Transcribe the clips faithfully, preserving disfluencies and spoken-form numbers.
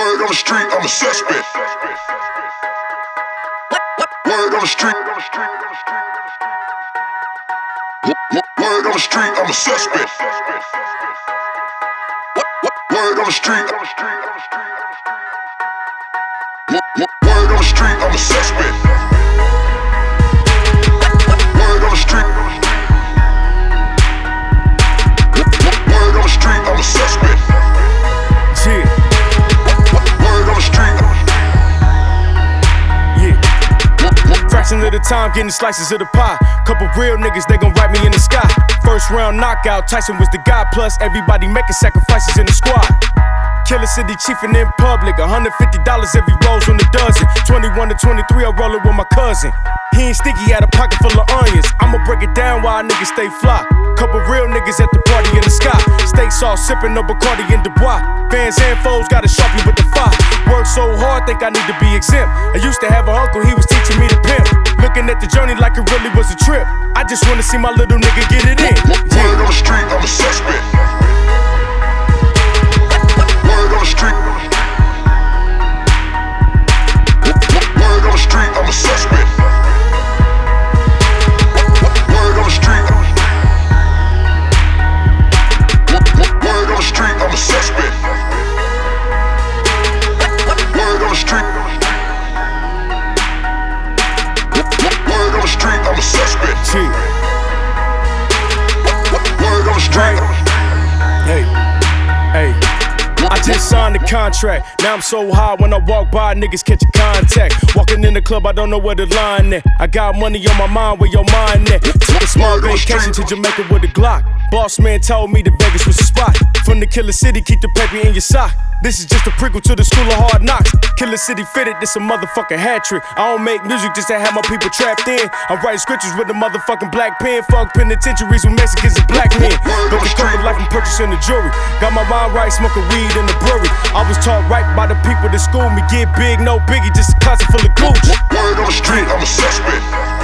Word on the street, I'm a suspect. Word on the street. Word on the street, I'm a suspect. Word on the street. Word on the street, I'm a suspect. Word on the street. Word on the street, I'm a suspect. Yeah. Word on the street. Yeah. Fraction of the time getting slices of the pie. Couple real niggas, they gon' write me in the sky. First round knockout, Tyson was the guy. Plus everybody making sacrifices in the squad. Killer City chiefin' in public, one hundred fifty dollars every rose on the dozen. Twenty-one to twenty-three, I rollin' with my cousin. He ain't sticky, had a pocket full of onions. I'ma break it down while niggas stay fly. Couple real niggas at the party in the sky. Steak sauce sippin' no Bacardi and Dubois. Fans and foes got a sharpie with the fire. Work so hard, think I need to be exempt. I used to have an uncle, he was teaching me to pimp. Looking at the journey like it really was a trip. I just wanna see my little nigga get it in. Word on the street, I'm a suspect. Word on the street. Word on the street, I'm a suspect. Word on the street. Word on the street, I'm a suspect. Word on the street. Word on the street, I'm a suspect. Yeah. Word on the street. Hey, hey. I just signed the contract. Now I'm so high when I walk by, niggas catch a contact. Walking in the club, I don't know where the line at. I got money on my mind, where your mind at? Took a small vacation to Jamaica with a Glock. Boss man told me that Vegas was the spot. From the Killer City, keep the paper in your sock. This is just a prequel to the School of Hard Knocks. Killer City fitted, this a motherfucking hat trick. I don't make music just to have my people trapped in. I'm writing scriptures with a motherfucking black pen. Fuck penitentiaries with Mexicans and black men. But the cover life I'm purchasing the jewelry. Got my mind right, smoking weed in the brewery. I was taught right by the people that school me. Get big, no biggie, just a closet full of gooch. Word on the street, I'm a suspect.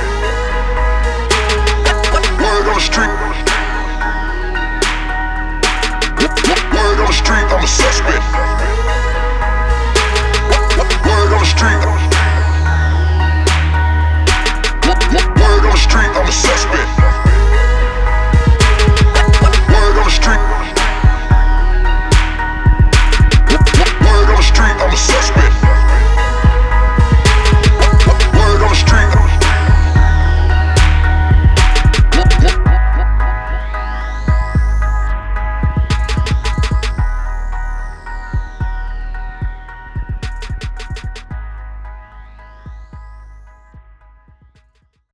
Word on the street. Word on the street, I'm a suspect.